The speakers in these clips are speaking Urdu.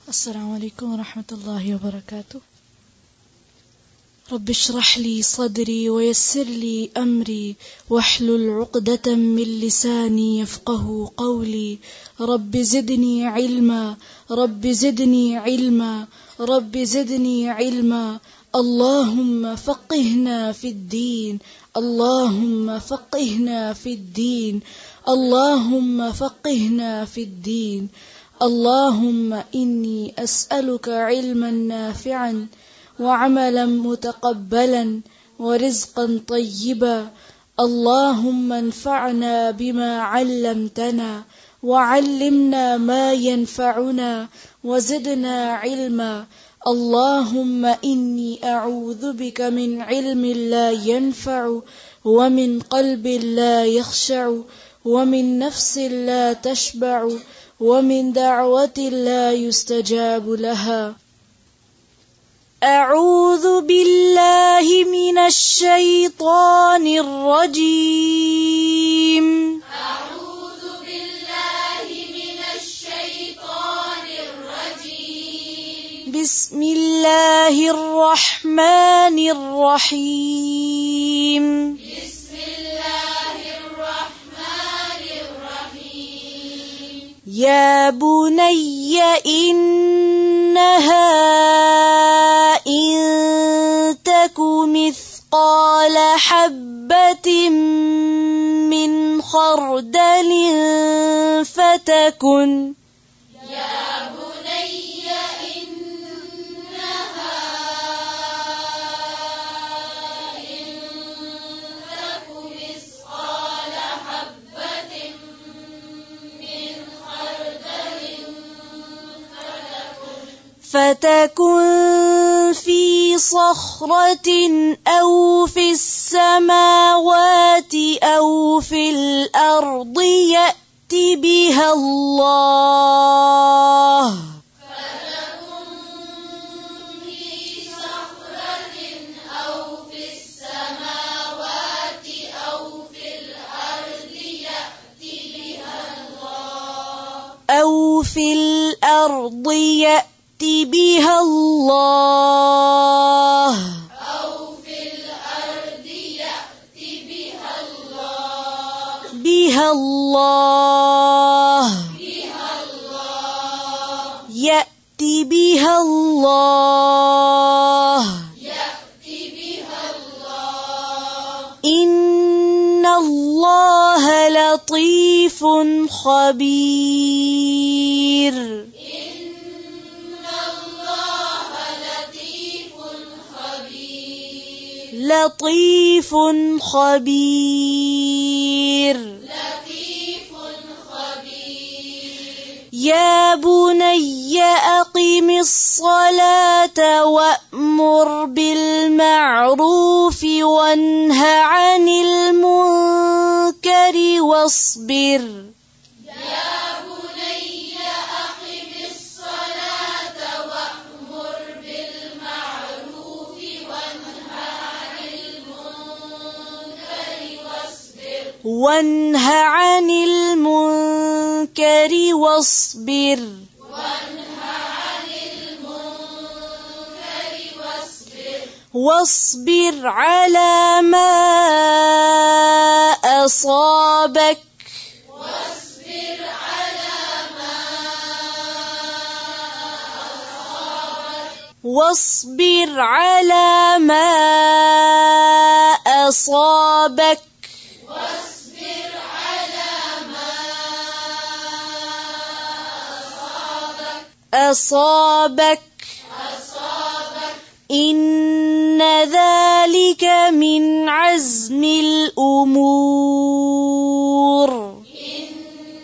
السلام عليكم ورحمة الله وبركاته. رب اشرح لي صدري ويسر لي أمري واحلل عقدة من لساني يفقه قولي. رب زدني علما، رب زدني علما، رب زدني علما. اللهم فقهنا في الدين، اللهم فقهنا في الدين، اللهم فقهنا في الدين. اللهم إني أسألك علما نافعا وعملا متقبلا ورزقا طيبا. اللهم انفعنا بما علمتنا وعلمنا ما ينفعنا وزدنا علما. اللهم إني أعوذ بك من علم لا ينفع ومن قلب لا يخشع ومن نفس لا تشبع ومن دعوة لا يستجاب لها. أعوذ بالله من الشيطان الرجيم. أعوذ بالله من الشيطان الرجيم. بسم الله الرحمن الرحيم. بسم الله الرحمن الرحيم. يا بني إنها إن تك مثقال حبة من خردل فتكن يا بني إنها إن تك مثقال حبة من خردل فتكن في صخرة أو في السماوات أو في الأرض يأت بها الله. فتكن في صخرة أو في السماوات أو في الأرض يأت بها الله. أو في الأرض يأت بها الله. أو في الأرض يأت بها الله. بها الله. بها الله. يأت بها الله. يأت بها الله. إن الله لطيف خبير. إن الله لطيف خبير. لطيف خبير. لطيف خبير. يا بني أقم الصلاة وأمر بالمعروف وانه عن المنكر واصبر. يا بني أقم الصلاة وأمر بالمعروف وانه عن المنكر واصبر. وانه عن المنكر واصبر. وانه عن المنكر واصبر. واصبر على ما أصابك. واصبر على ما أصابك. واصبر على ما أصابك. واصبر على ما أصابك. إن ذلك من عزم الأمور. إن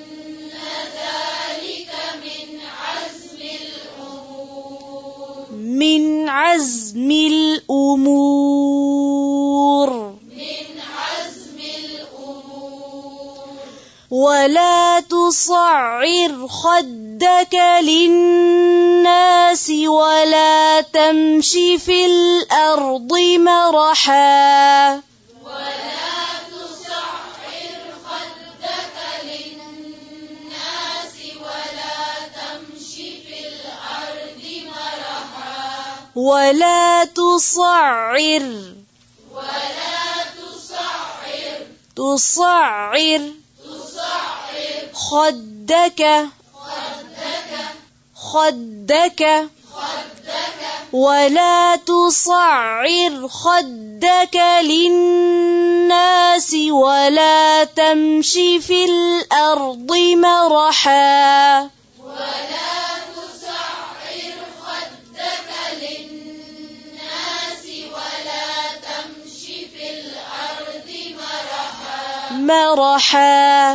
ذلك من عزم الأمور. من عزم الأمور. من عزم الأمور. ولا تصعر خدك للناس ولا تمش في الأرض مرحا. ولا تصعر خدك للناس ولا تمش في الأرض ولا تصعر تصعر خدك ولا تصعر خدك للناس ولا تمش في الأرض مرحا مرحا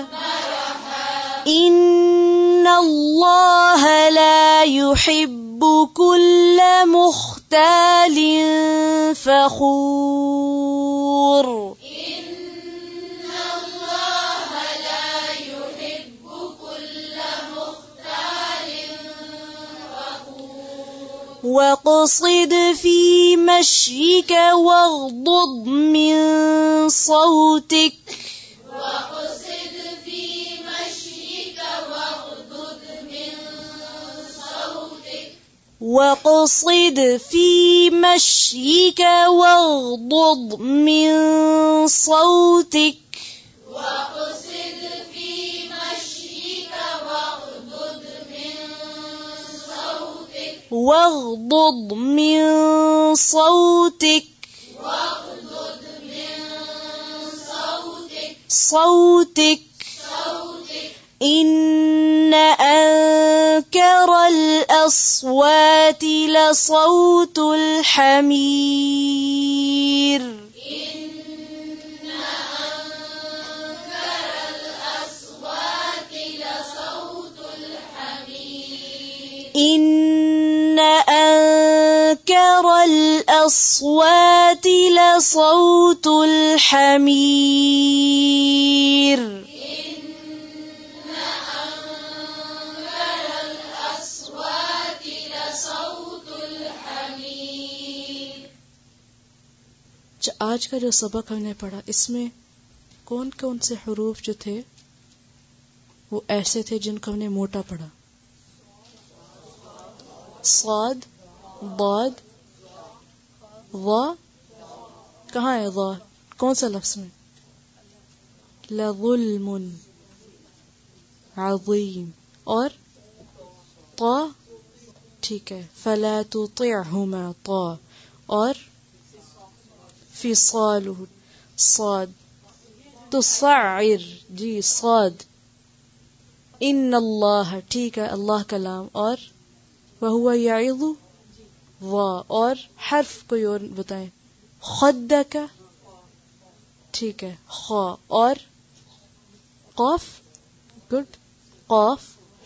إن الله لا يحب كل مختال فخور واقصد في مشيك واغضض من صوتك واقصد في مشيك واغضض من صوتك واغضض من صوتك إن أنكر الأصوات لصوت الحمير إن أنكر الأصوات لصوت الحمير آج کا جو سبق ہم نے پڑھا اس میں کون کون سے حروف جو تھے وہ ایسے تھے جن کو ہم نے موٹا پڑھا؟ صاد، ضاد، ظا، کہاں ہے ظا؟ کون سا لفظ میں؟ لظلم عظیم. اور طا، ٹھیک ہے، فلا تطعهما طا. اور فصال صاد، تصعر جی صاد. ان اللہ، ٹھیک ہے، اللہ کا لام. اور وہو یعظ وا. اور حرف کوئی اور بتائیں. خدک، ٹھیک ہے، خا. اور قاف، گڈ. قاف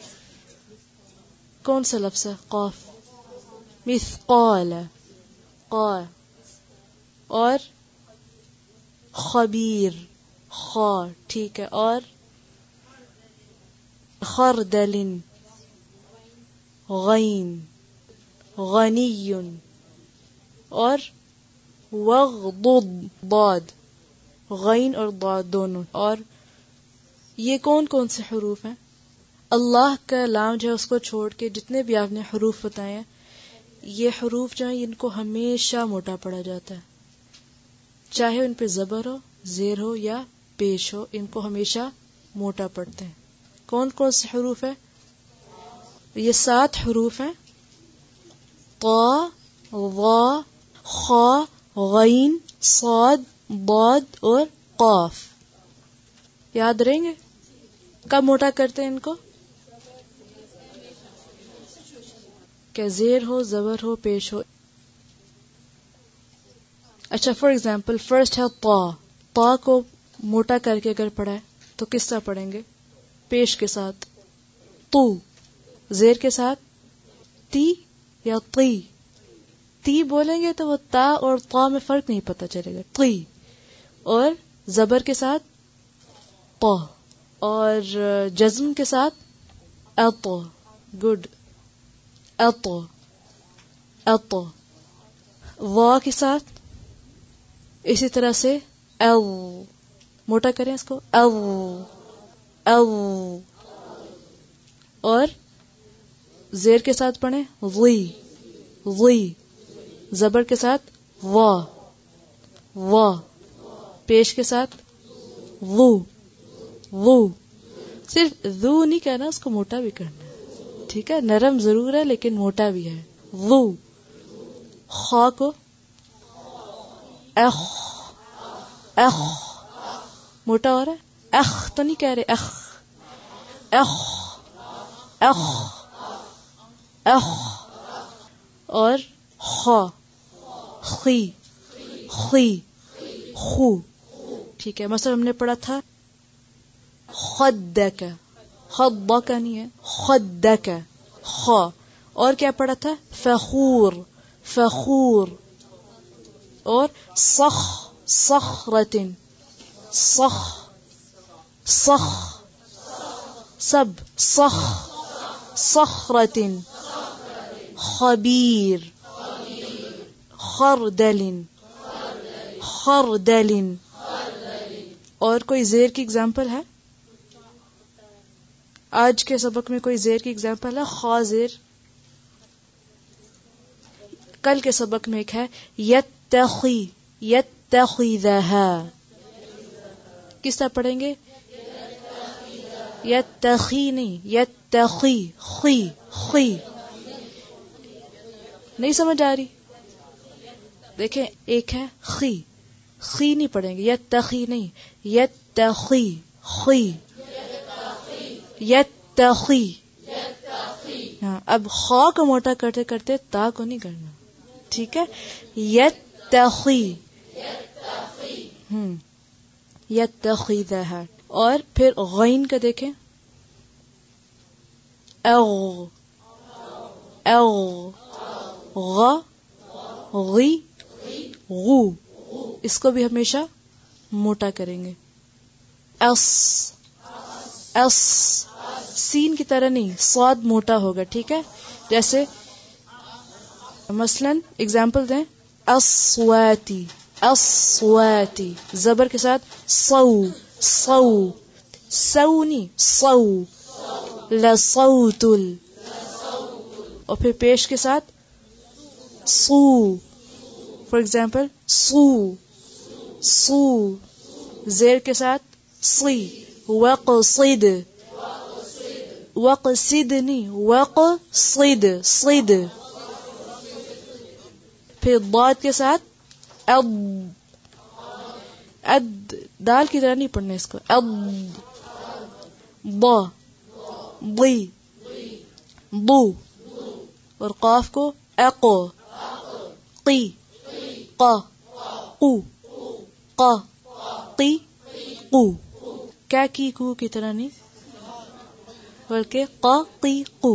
کون سا لفظ ہے؟ قاف. مثقال، قا. اور خبیر، خا، ٹھیک ہے. اور خردل، غین، غنی. اور وغضض، ضاد، غین اور ضاد دونوں. اور یہ کون کون سے حروف ہیں؟ اللہ کا لام جو ہے اس کو چھوڑ کے جتنے بھی آپ نے حروف بتائے ہیں، یہ حروف جو ہیں ان کو ہمیشہ موٹا پڑا جاتا ہے، چاہے ان پہ زبر ہو، زیر ہو یا پیش ہو، ان کو ہمیشہ موٹا پڑتے ہیں. کون کون سے حروف ہیں؟ یہ 7 حروف ہیں: طا، ظا، خا، غین، صاد، ضاد اور قاف. یاد رہیں گے؟ کب موٹا کرتے ہیں ان کو؟ کہ زیر ہو، زبر ہو، پیش ہو. اچھا، فار ایگزامپل فرسٹ ہے طا. طا کو موٹا کر کے اگر پڑھا ہے تو کس طرح پڑھیں گے؟ پیش کے ساتھ تو، زیر کے ساتھ تی یا تی. تی بولیں گے تو وہ تا اور طا میں فرق نہیں پتہ چلے گا. تی. اور زبر کے ساتھ طا. اور جزم کے ساتھ اطا. گڈ. اطا، اطا. وا کے ساتھ اسی طرح سے او. موٹا کریں اس کو، او، او. اور زیر کے ساتھ پڑھیں غی، غی. زبر کے ساتھ وا، وا، پیش کے ساتھ وو، وو. صرف ذو نہیں کہنا، اس کو موٹا بھی کرنا ہے، ٹھیک ہے؟ نرم ضرور ہے لیکن موٹا بھی ہے. وو. خا کو اخ، اخ، موٹا ہو رہا ہے. اخ تو نہیں کہہ رہے، اخ، اخ، اخ، اخ. اور خا، خی، خی، خو. ٹھیک ہے؟ مثلا ہم نے پڑھا تھا خدک، خدک نہیں ہے، خدک، خا. اور کیا پڑھا تھا؟ فخور، فخور. اور صخ، صخرۃ، صخ، صخ، سب، صخ، صخرۃ. خبیر، خردل، خردل. اور کوئی زیر کی اگزامپل ہے؟ آج کے سبق میں کوئی زیر کی اگزامپل ہے؟ خا زیر. کل کے سبق میں ایک ہے یتخی، یتخذھا. کس طرح پڑھیں گے؟ یتخی نہیں، یتخی، خی، خی. نہیں سمجھ آ رہی؟ دیکھیں ایک ہے خی، خی نہیں پڑھیں گے، یتخی نہیں، یتخی، خی، یتخی. ہاں، اب خا کو موٹا کرتے کرتے تا کو نہیں کرنا، ٹھیک ہے؟ یتخی، یتخذھا. اور پھر غین کا دیکھیں، اغ، اغ، غ، غی، غو. اس کو بھی ہمیشہ موٹا کریں گے. اس، اس. سین کی طرح نہیں، صاد موٹا ہوگا، ٹھیک ہے؟ جیسے مثلا اگزامپل دیں، اصواتی، اصواتی. زبر کے ساتھ صو، صو، سو نہیں، صو. لصوت ال. اور پھر پیش کے ساتھ سو. فار ایگزامپل سو، سو. زیر کے ساتھ صی، وقصد، وقصد نہیں، وقصد، صد. پھر ضاد کے ساتھ اد، اد. دال کی طرح نہیں پڑھنا اس کو، اد. ض، ضی، ضو. اور قاف کو اق، قی، ق، قو، ق، قی، قو. کیا کی کو کی طرح نہیں بلکہ ق، قی، قو.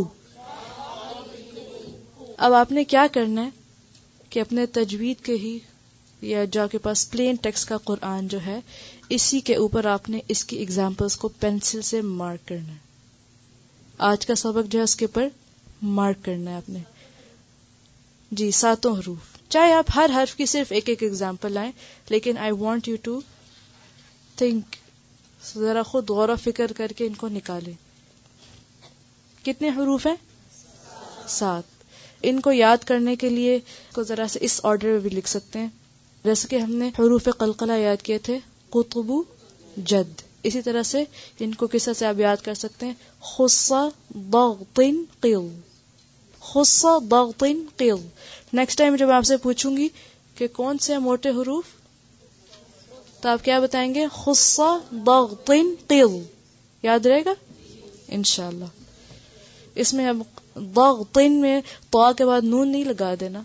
اب آپ نے کیا کرنا ہے کہ اپنے تجوید کے ہی یا جو آپ کے پاس پلین ٹیکسٹ کا قرآن جو ہے، اسی کے اوپر آپ نے اس کی ایگزامپلس کو پینسل سے مارک کرنا ہے. آج کا سبق جو ہے اس کے اوپر مارک کرنا ہے آپ نے. جی 7 حروف، چاہے آپ ہر حرف کی صرف ایک ایک ایگزامپل لائیں، لیکن I want you to think, ذرا خود غور و فکر کر کے ان کو نکالیں. کتنے حروف ہیں؟ 7. ان کو یاد کرنے کے لیے کو ذرا سے اس آرڈر میں بھی لکھ سکتے ہیں، جیسے کہ ہم نے حروف قلقلہ یاد کیے تھے، قطب، جد. اسی طرح سے ان کو کس طرح سے آپ یاد کر سکتے ہیں، خص، ضغط، قل، خص، ضغط، قل. نیکسٹ ٹائم جب آپ سے پوچھوں گی کہ کون سے موٹے حروف، تو آپ کیا بتائیں گے؟ خص، ضغط، قل. یاد رہے گا انشاءاللہ. اس میں اب ضغط میں طا کے بعد نون نہیں لگا دینا.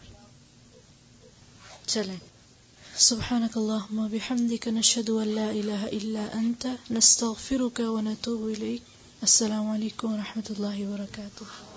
چلیں، سبحانک اللہم وبحمدک، نشہد ان لا الہ الا انت، نستغفرک ونتوب الیک. السلام علیکم ورحمۃ اللہ وبرکاتہ.